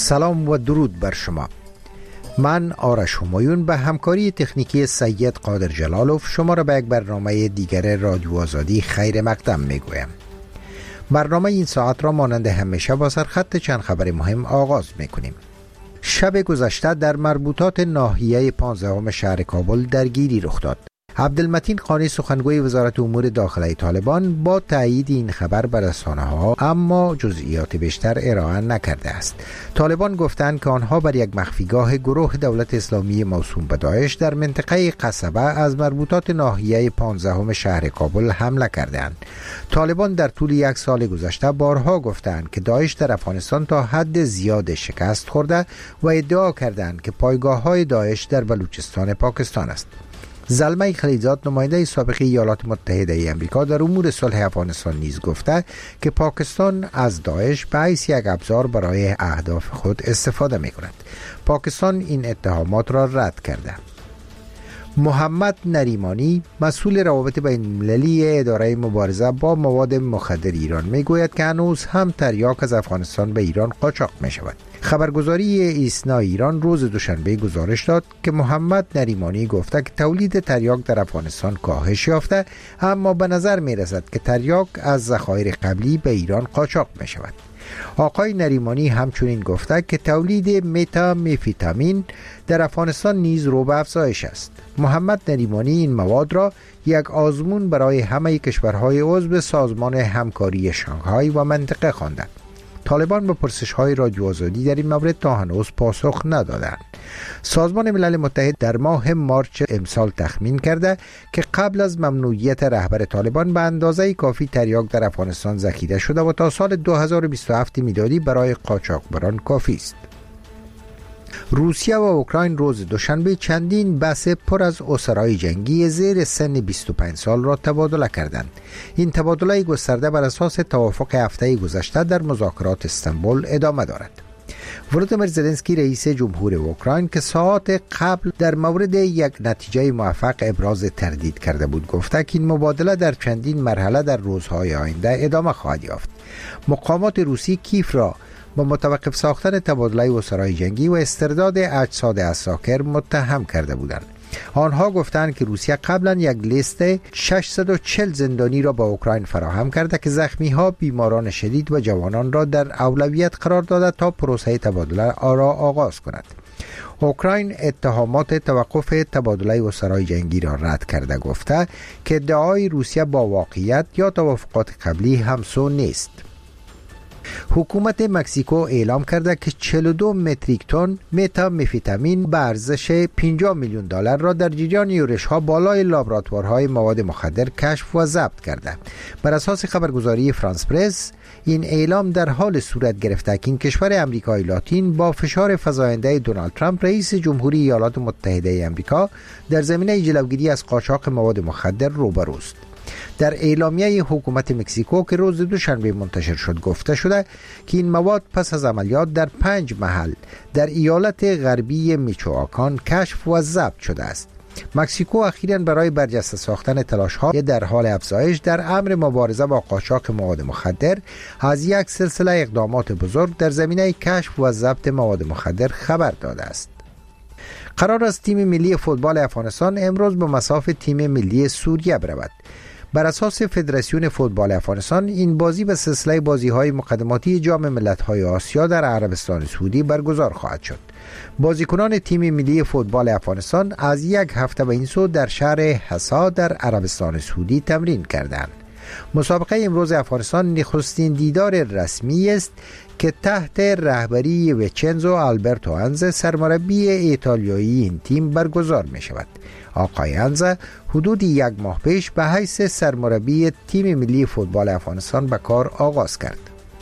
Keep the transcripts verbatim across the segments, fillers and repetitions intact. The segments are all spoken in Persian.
سلام و درود بر شما. من آرش همایون به همکاری تکنیکی سید قادر جلالوف شما را به یک برنامه دیگر رادیو آزادی خیر مقدم می گویم. برنامه این ساعت را مانند همیشه با سرخط چند خبر مهم آغاز می کنیم. شب گذشته در مربوطات ناحیه پانزدهم شهر کابل درگیری رخ داد. عبدالمتین قانی سخنگوی وزارت امور داخلی طالبان با تایید این خبر به رسانه‌ها اما جزئیات بیشتر ارائه نکرده است. طالبان گفتند که آنها بر یک مخفیگاه گروه دولت اسلامی موسوم به داعش در منطقه قصبه از مربوطات ناحیه پانزدهم شهر کابل حمله کردند. طالبان در طول یک سال گذشته بارها گفتند که داعش در افغانستان تا حد زیاد شکست خورده و ادعا کردند که پایگاه‌های داعش در بلوچستان پاکستان است. زلمه خلیزاد نماینده سابق ایالات متحده ای آمریکا در امور صلح افغانستان نیز گفته که پاکستان از داعش به حیث یک ابزار برای اهداف خود استفاده می کند. پاکستان این اتهامات را رد کرده. محمد نریمانی مسئول روابط بین المللی اداره مبارزه با مواد مخدر ایران می گوید که هنوز هم تریاک از افغانستان به ایران قاچاق می شود. خبرگزاری ایسنا ایران روز دوشنبه گزارش داد که محمد نریمانی گفته که تولید تریاک در افغانستان کاهش یافته، اما به نظر می رسد که تریاک از ذخایر قبلی به ایران قاچاق می شود. آقای نریمانی همچنین گفته که تولید متامفیتامین در افغانستان نیز رو به افزایش است. محمد نریمانی این مواد را یک آزمون برای همه کشورهای عضو سازمان همکاری شانگهای و منطقه خواندند. طالبان به پرسش‌های رادیو آزادی در این مورد تا هنوز پاسخ ندادند. سازمان ملل متحد در ماه مارچ امسال تخمین کرده که قبل از ممنوعیت رهبر طالبان به اندازه کافی تریاک در افغانستان ذخیره شده و تا سال دو هزار و بیست و هفت میلادی برای قاچاقبران کافی است. روسیه و اوکراین روز دوشنبه چندین بس پر از اسرای جنگی زیر سن بیست و پنج سال را تبادله کردند. این تبادله گسترده بر اساس توافق هفته گذشته در مذاکرات استانبول ادامه دارد. ولودیمیر زلنسکی رئیس جمهور اوکراین که ساعات قبل در مورد یک نتیجه موفق ابراز تردید کرده بود، گفته که این مبادله در چندین مرحله در روزهای آینده ادامه خواهد یافت. مقامات روسی کیف را با متوقف ساختن تبادله اسرای جنگی و استرداد اجساد عساکر متهم کرده بودند. آنها گفتند که روسیه قبلا یک لیست ششصد و چهل زندانی را با اوکراین فراهم کرده که زخمی‌ها، بیماران شدید و جوانان را در اولویت قرار داده تا پروسه تبادله را آغاز کند. اوکراین اتهامات توقف تبادله اسرای جنگی را رد کرده، گفته که ادعای روسیه با واقعیت یا توافقات قبلی همسو نیست. حکومت مکزیکو اعلام کرده که چهل و دو متریک تن متامفیتامین به ارزش پنجاه میلیون دلار را در جریان یورش‌ها بالای لابراتوارهای مواد مخدر کشف و ضبط کرده. بر اساس خبرگزاری فرانس پرس، این اعلام در حال صورت گرفته که این کشور امریکای لاتین با فشار فزاینده دونالد ترامپ رئیس جمهوری ایالات متحده ای آمریکا در زمینه جلوگیری از قاچاق مواد مخدر روبروست. در اعلامیه حکومت مکزیکو که روز دوشنبه منتشر شد گفته شده که این مواد پس از عملیات در پنج محل در ایالت غربی میچوآکان کشف و ضبط شده است. مکزیکو اخیراً برای برجسته ساختن تلاش‌های در حال افزایش در امر مبارزه با قاچاق مواد مخدر از یک سلسله اقدامات بزرگ در زمینه کشف و ضبط مواد مخدر خبر داده است. قرار است تیم ملی فوتبال افغانستان امروز به مصاف تیم ملی سوریه برود. بر اساس فدراسیون فوتبال افغانستان این بازی به سلسله بازی‌های مقدماتی جام ملت‌های آسیا در عربستان سعودی برگزار خواهد شد. بازیکنان تیم ملی فوتبال افغانستان از یک هفته به این سو در شهر حسا در عربستان سعودی تمرین کردند. مسابقه امروز افغانستان نخستین دیدار رسمی است که تحت رهبری ویچنزو آلبرتو انزه سرمربی ایتالیایی این تیم برگزار می شود. آقای انزه حدود یک ماه پیش به حیث سرمربی تیم ملی فوتبال افغانستان به کار آغاز کرد.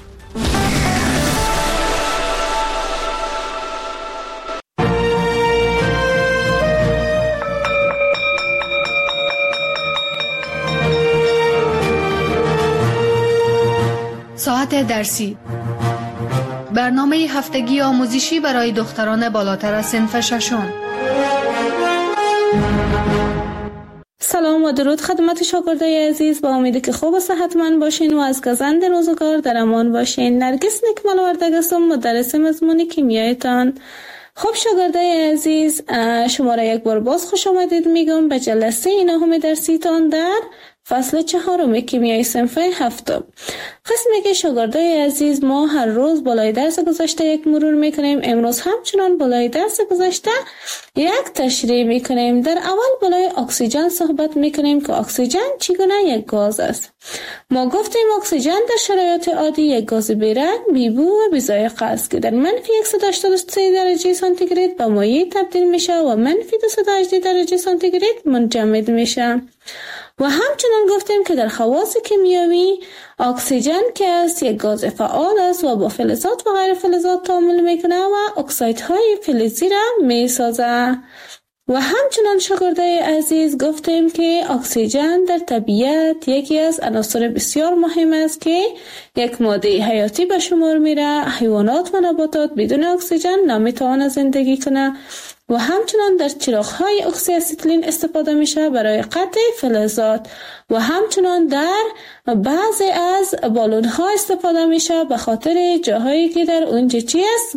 ساعت درسی، برنامه هفتگی آموزشی برای دختران بالاتر از صنف ششم. سلام و درود خدمت شاگردای عزیز، با امیدی که خوب و صحتمند باشین و از گزند روزگار در امان باشین. نرگس نکمل وردگ هستم، مدرس مضمون کیمیایتان. خب شاگردای عزیز، شما را یک بار باز خوش آمدید میگم به جلسه نهم درسیتان در فصل چهارم کیمیای صنف هفتم. قسمی که شاگردای عزیز ما هر روز بالای درس گذشته یک مرور میکنیم. امروز همچنان بالای درس گذشته یک تشریح میکنیم. در اول بالای اکسیژن صحبت میکنیم که اکسیژن چگونه یک گاز است. ما گفتیم اکسیژن در شرایط عادی یک گاز بیرنگ، بیبو و بی‌ذائقه است که در منفی صد و هشتاد و سه درجه سانتیگراد به مایع تبدیل میشه و منفی دویست و هجده درجه سانتیگراد منجمد میشه. و همچنان گفتیم که در خواص کیمیایی اکسیژن که است یک گاز فعال است و با فلزات و غیر فلزات تعامل میکنه و اکسایدهای فلزی را میسازه. و همچنان شاگردای عزیز گفتیم که اکسیژن در طبیعت یکی از عناصر بسیار مهم است که یک ماده حیاتی به شمار میره. حیوانات و نباتات بدون اکسیژن نمیتوانند زندگی کنه. و همچنان در چراغ‌های اکسی استیلین استفاده میشه برای قطع فلزات و همچنان در بعضی از بالون‌ها استفاده میشه به خاطر جاهایی که در اونجا چی است؟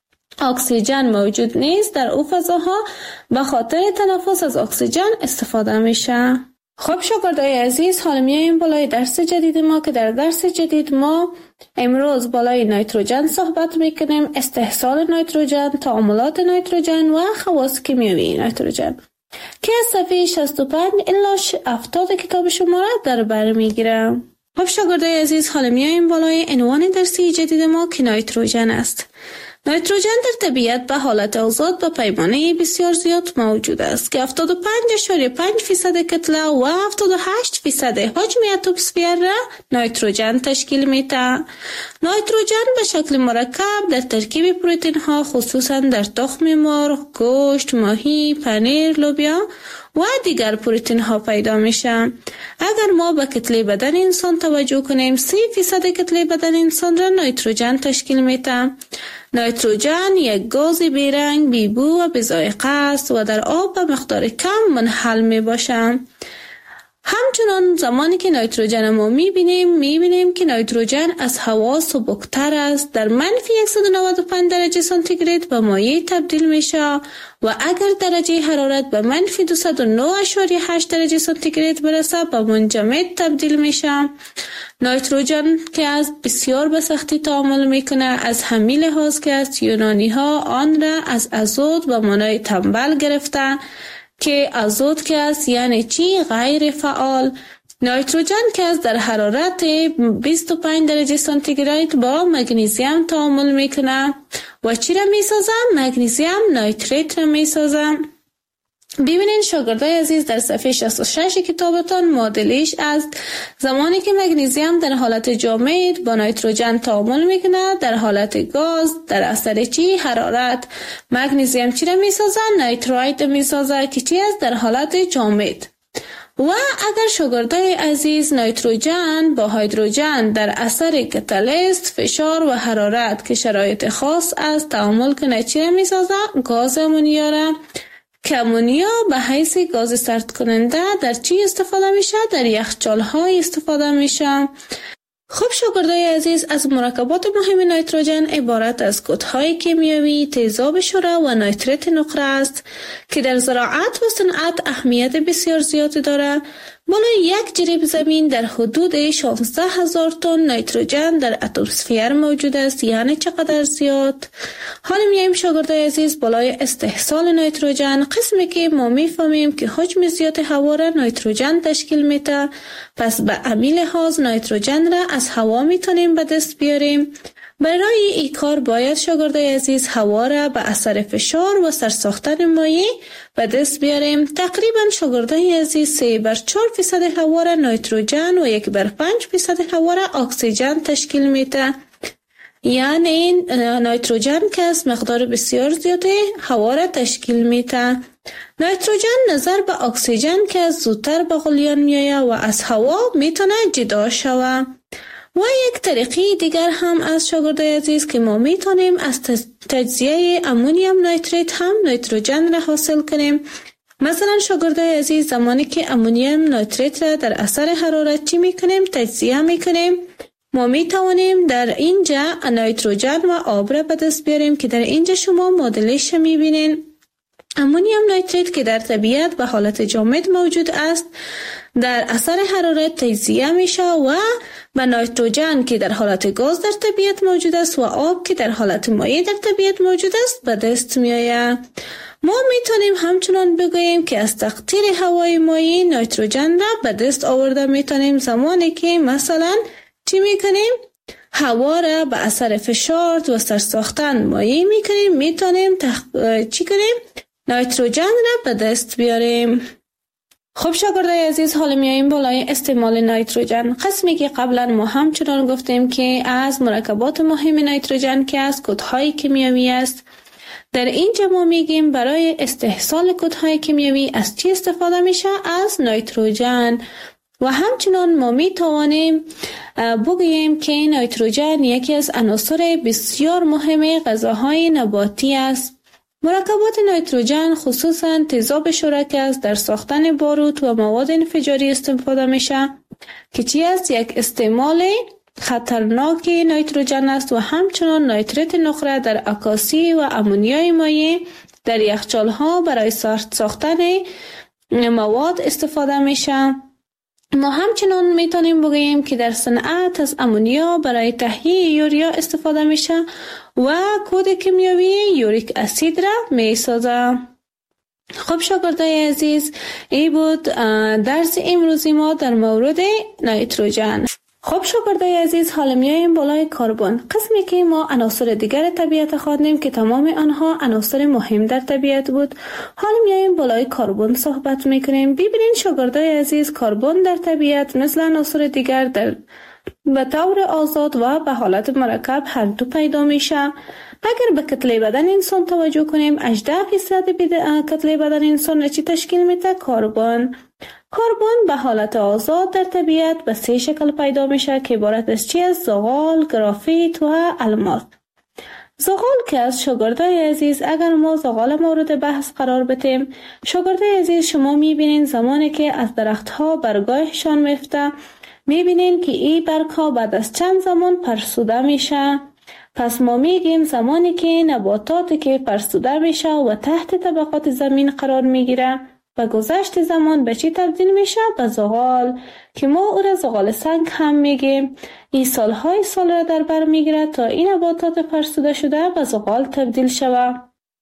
اکسیژن موجود نیست. در او فضاها به خاطر تنفس از اکسیژن استفاده میشه. خب شاگردای عزیز، حالا میایم بالای درس جدید ما که در درس جدید ما امروز بالای نیتروژن صحبت میکنیم، استحصال نیتروژن، تعاملات نیتروژن و خواص کیمیایی نیتروژن که از صفحه شصت و پنج الی هفتاد کتاب شما را در بر میگیرم. خب شاگردای عزیز، حالا میایم بالای عنوان درسی جدید ما که نیتروژن است. نیتروژن در طبیعت به حالت آزاد به پیمانه بسیار زیاد موجود است که هفتاد و پنج اشاریه پنج فیصد کتله و هفتاد و هشت فیصد حجم اتمسفر را نیتروژن تشکیل میده. نیتروژن به شکل مرکب در ترکیب پروتئین ها خصوصا در تخم مرغ، گوشت، ماهی، پنیر، لوبیا و دیگر پروتئین ها پیدا میشه. اگر ما به کتله بدن انسان توجه کنیم، سی فیصد کتله بدن انسان را نیتروژن تشکیل میده. نیتروژن یک گاز بیرنگ، بیبو و بی‌ذائقه است و در آب به مقدار کم منحل می باشه. همچنان زمانی که نیتروژن ما میبینیم میبینیم که نیتروژن از هوا سبکتر است. در منفی صد و نود و پنج درجه سانتیگراد به مایع تبدیل میشه و اگر درجه حرارت به منفی دویست و نه اشاریه هشت درجه سانتیگراد برسه به منجمد تبدیل میشه. نیتروژن که از بسیار به سختی تعامل میکنه، از همین لحاظ که از یونانی ها آن را از ازود به معنای تنبل گرفته که ازود که است یعنی چی؟ غیر فعال. نیتروژن که از در حرارت بیست و پنج درجه سانتیگراد با مگنیزیم تعامل میکنه و چی را میسازه؟ مگنیزیم نیتریت را میسازه. ببینید شاگردای عزیز، در صفحه شصت و شش کتابتان معادلش است. زمانی که مگنیزیم در حالت جامد با نیتروژن تعامل میکنه در حالت گاز در اثر چی؟ حرارت. مگنیزیم چی را میسازه؟ نیترایت میسازه که چی است؟ در حالت جامد. و اگر شاگردای عزیز نیتروژن با هیدروژن در اثر کاتالیست، فشار و حرارت که شرایط خاص است تعامل کنه چی را میسازه؟ گاز امونیا را که امونیا به حیث گاز سرد کننده در چی استفاده میشه؟ در یخچال های استفاده میشه. خب شاگردای عزیز، از مرکبات مهم نیتروژن عبارت از کودهای کیمیایی، تیزاب شره و نیتریت نقره است که در زراعت و صنعت اهمیت بسیار زیادی داره. بالای یک جریب زمین در حدود شانزده هزار تن نیتروژن در اتمسفر موجود است. یعنی چقدر زیاد؟ حالا میایم شاگردای عزیز بالای استحصال نیتروژن، قسمی که ما میفهمیم که حجم زیاد هوا را نیتروژن تشکیل میده. پس به همین لحاظ نیتروژن را از هوا میتونیم به دست بیاریم. برای این کار باید شاگردای عزیز هوا را به اثر فشار و سرساختن مایع به دست بیاریم. تقریبا شاگردای عزیز سه بر چهار فیصد هوا را نیتروژن و یک بر پنج فیصد هوا را اکسیژن تشکیل میده. یعنی نیتروژن که از مقدار بسیار زیاده هوا را تشکیل میده. نیتروژن نظر به اکسیژن که از زودتر به غلیان میآید و از هوا میتونه جدا شود. و یک طریقه دیگر هم از شاگردای عزیز که ما میتونیم از تجزیه امونیم نیتریت هم نیتروژن را حاصل کنیم. مثلا شاگردای عزیز زمانی که امونیم نیتریت را در اثر حرارت چی میکنیم؟ تجزیه میکنیم. ما می توانیم در اینجا نیتروژن و آب را به دست بیاریم که در اینجا شما مدلش می بینین. امونیم نیتریت که در طبیعت به حالت جامد موجود است در اثر حرارت تجزیه میشه و به نیتروژن که در حالت گاز در طبیعت موجود است و آب که در حالت مایع در طبیعت موجود است به دست می آید. ما میتونیم همچنان بگوییم که از تقطیر هوای مایع نیتروژن را به دست آورده میتونیم زمانی که مثلا چی میکنیم؟ هوا را به اثر فشار و سرساختن مایع میکنیم، میتونیم تخ... چی کنیم؟ نیتروژن را به دست بیاریم. خب شاگردای عزیز، حالا میاییم بالای استعمال نیتروژن. قسمی که قبلا ما همچنان گفتیم که از مرکبات مهم نیتروژن که از کدهای کیمیایی است. در اینجا ما میگیم برای استحصال کدهای کیمیایی از چی استفاده میشه؟ از نیتروژن. و همچنان ما می توانیم بگوییم که نیتروژن یکی از عناصر بسیار مهم غذاهای نباتی است. مرکبات نیتروژن خصوصا تیزاب شرک است در ساختن باروت و مواد انفجاری استفاده میشه که چی است؟ یک استعمال خطرناک نیتروژن است. و همچنان نیتریت نقره در عکاسی و امونیای مایع در یخچال‌ها برای ساختن مواد استفاده میشه. ما همچنان میتونیم بگوییم که در صنعت از امونیا برای تهیه یوریا استفاده میشه و کود کیمیایی یوریک اسید را میسازه. خب شاگردای عزیز، این بود درس امروزی ما در مورد نیتروژن. خب شاگردای عزیز، حالا میاییم بالای کربن، قسمی که ما عناصر دیگر طبیعت خواندیم که تمام آنها عناصر مهم در طبیعت بود. حالا میاییم بالای کربن صحبت میکنیم. ببینین شاگردای عزیز، کربن در طبیعت مثل عناصر دیگر در به طور آزاد و به حالت مرکب هر دو پیدا میشه. اگر به کتله بدن انسان توجه کنیم، هجده فیصد کتله بدن انسان چی تشکیل میده؟ کربن. کربن به حالت آزاد در طبیعت به سه شکل پیدا میشه که عبارت از چی است؟ زغال، گرافیت و الماس. زغال که از شاگردای عزیز، اگر ما زغال مورد بحث قرار بدیم، شاگردای عزیز شما میبینین زمانی که از درختها برگایشان میفته، میبینین که این برگها بعد از چند زمان فرسوده میشه. پس ما میگیم زمانی که نباتاتی که فرسوده میشه و تحت طبقات زمین قرار میگیره، و گذشت زمان به چی تبدیل میشه؟ به زغال که ما او را زغال سنگ هم میگیم. این سالهای سال را در بر میگیره تا این نباتات فرسوده شده به زغال تبدیل شود.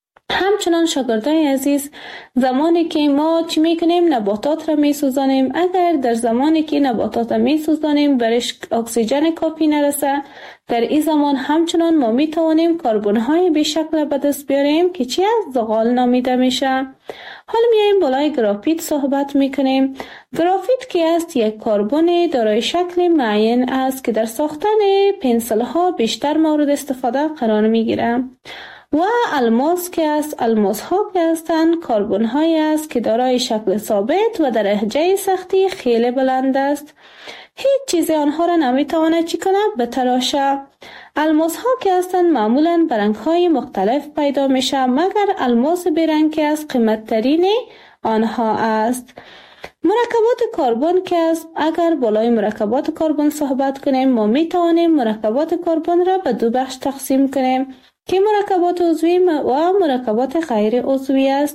همچنان شاگردای عزیز، زمانی که ما چی میکنیم؟ نباتات را میسوزانیم. اگر در زمانی که نباتات را میسوزانیم برش اکسیژن کافی نرسه، در این زمان همچنان ما میتوانیم کربن های بیشکل به دست بیاریم که چی از زغال نامیده میشه. حالا میایم بالای گرافیت صحبت میکنیم. گرافیت که است یک کربن دارای شکل معین است که در ساختن پنسل ها بیشتر مورد استفاده قرار میگیره. و الماس که است، الماس ها که هستند کربن های است که دارای شکل ثابت و درجه سختی خیلی بلند است. هیچ چیز آنها را نمیتواند چی کنه؟ بتراشه. الماس ها که هستند معمولا برنگ های مختلف پیدا میشه، مگر الماس برنگ که است قیمت ترین آنها است. مرکبات کربن که است، اگر بالای مرکبات کربن صحبت کنیم، ما میتوانیم مرکبات کربن را به دو بخش تقسیم کنیم که مرکبات عضوی و مرکبات غیر عضوی است.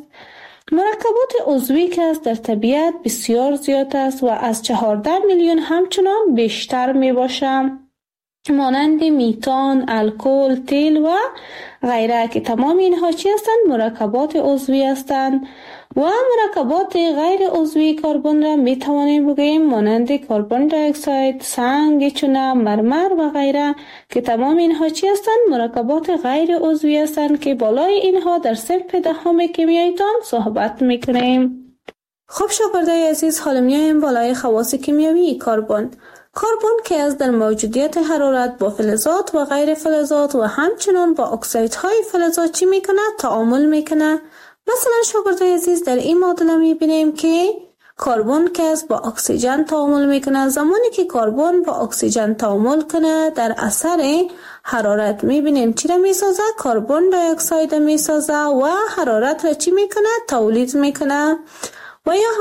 مرکبات عضوی که است در طبیعت بسیار زیاد است و از چهارده میلیون همچنان بیشتر می باشد، مانند میتان، الکل، تیل و غیره که تمام اینها چی هستند؟ مرکبات عضوی هستند. و مرکبات غیر عضوی کربن را می توانیم بگوییم مانند کربن دی اکساید، سنگ، چونه، مرمر و غیره که تمام اینها چی هستند؟ مرکبات غیر عضوی هستند که بالای اینها در صنف دهم کیمیاییتان صحبت می کنیم. خب شاگردای عزیز، حالا میایم بالای خواص کیمیایی کربن. کربن که از در موجودیت حرارت با فلزات و غیر فلزات و همچنان با اکسایدهای فلزات چی میکنه؟ تعامل میکنه. مثلا شاگردای عزیز، در این معادله میبینیم که کربن که است با اکسیژن تعامل میکنه. زمانی که کربن با اکسیژن تعامل کنه در اثر حرارت میبینیم چی را میسازه؟ کربن دی اکساید میسازه و حرارت را چی میکنه؟ تولید میکنه. و یا